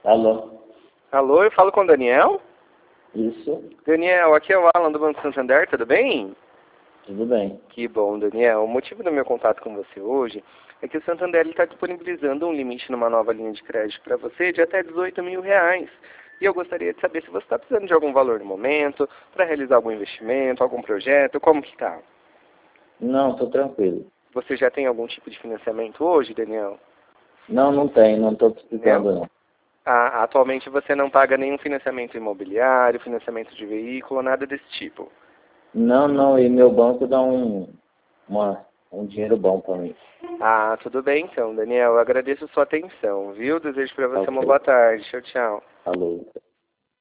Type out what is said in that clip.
Alô? Alô, eu falo com o Daniel? Isso, Daniel, aqui é o Alan do Banco Santander, tudo bem? tudo bem. Que bom, Daniel. O motivo do meu contato com você hoje é que o Santander está disponibilizando um limite numa nova linha de crédito para você de até R$ 18.000. E eu gostaria de saber se você está precisando de algum valor no momento, para realizar algum investimento, algum projeto, como que está? Não, tô tranquilo. Você já tem algum tipo de financiamento hoje, Daniel? Não, não tem, não tô Não? precisando não. Atualmente você não paga nenhum financiamento imobiliário, financiamento de veículo, nada desse tipo? Não, e meu banco dá um dinheiro bom para mim. Tudo bem então, Daniel. Eu agradeço a sua atenção, viu? Desejo para você uma Ok. boa tarde. Tchau, tchau. Alô.